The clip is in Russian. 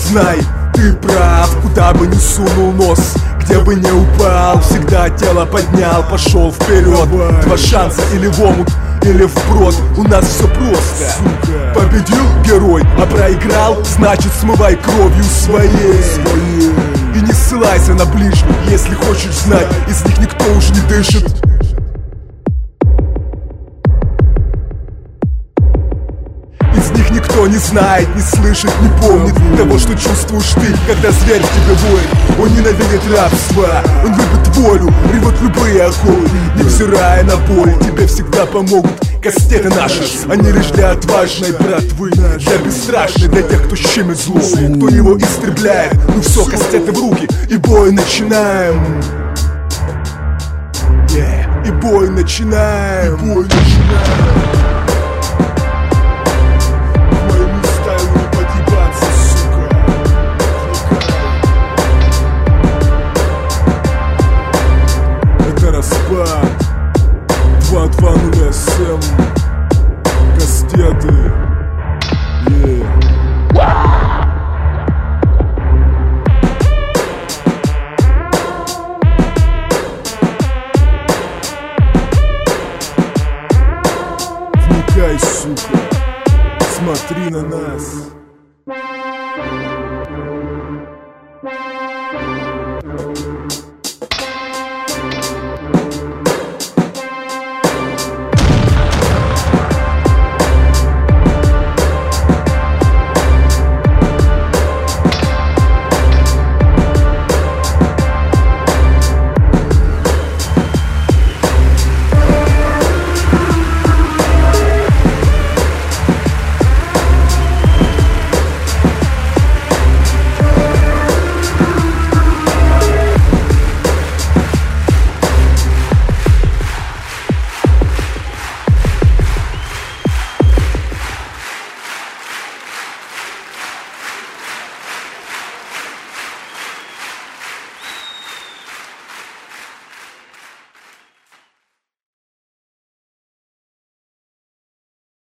знай, ты прав, куда бы ни сунул нос, где бы не упал, всегда тело поднял, пошел вперед. Два шанса: или в омут, или вброд. У нас все просто. Победил герой, а проиграл, значит смывай кровью своей. И не ссылайся на ближних, если хочешь знать, из них никто уж не дышит. Из них никто не знает, не слышит, не помнит того, что чувствуешь ты, когда зверь в тебе воет. Он ненавидит рабство, он любит волю, ревет любые оковы. Невзирая на боль, тебе всегда помогут кастеты наши. Они лишь для отважной братвы, для бесстрашной, для тех, кто щемит зло, кто его истребляет. Ну все, кастеты в руки, и бой начинаем. И бой начинаем. Распад 220 СМ Кастеты. Вникай, сука, смотри на нас.